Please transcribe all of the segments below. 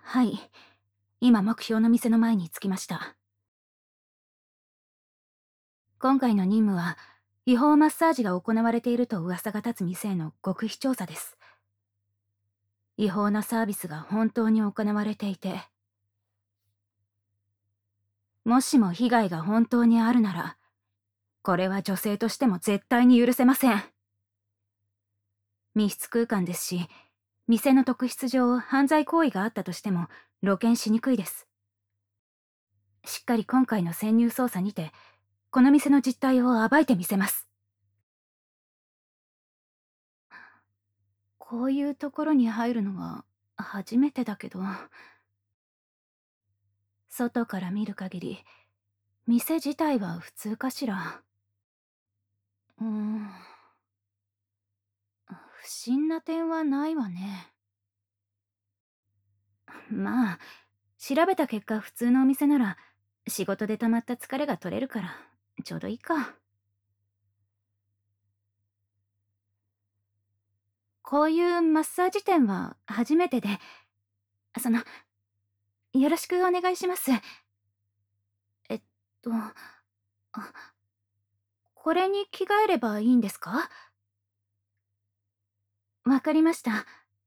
はい。今目標の店の前に着きました。今回の任務は、違法マッサージが行われていると噂が立つ店への極秘調査です。違法なサービスが本当に行われていて、もしも被害が本当にあるなら、これは女性としても絶対に許せません。密室空間ですし、店の特質上犯罪行為があったとしても露見しにくいです。しっかり今回の潜入捜査にて、この店の実態を暴いてみせます。こういうところに入るのは初めてだけど、外から見る限り、店自体は普通かしら。うーん、不審な点はないわね。まあ、調べた結果普通のお店なら、仕事で溜まった疲れが取れるから、ちょうどいいか。こういうマッサージ店は初めてで、その、よろしくお願いします。えっと、あ、これに着替えればいいんですか？わかりました。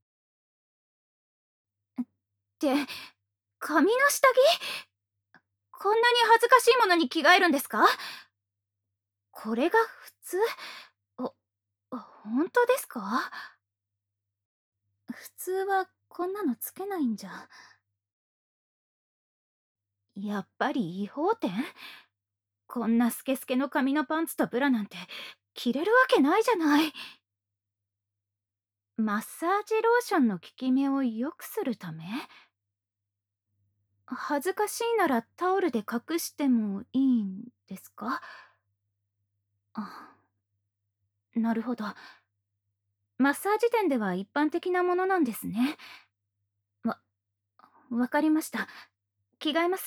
って髪の下着？こんなに恥ずかしいものに着替えるんですか？これが普通？ほ本当ですか？普通はこんなのつけないんじゃ。やっぱり違法店？こんなスケスケの髪のパンツとブラなんて着れるわけないじゃない。マッサージローションの効き目を良くするため？恥ずかしいならタオルで隠してもいいんですか？あ、なるほど。マッサージ店では一般的なものなんですね。わ、わかりました。着替えます。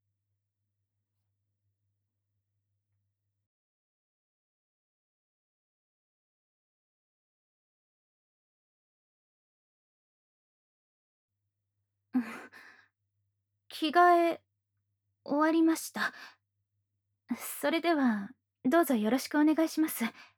うん、着替え終わりました。それではどうぞよろしくお願いします。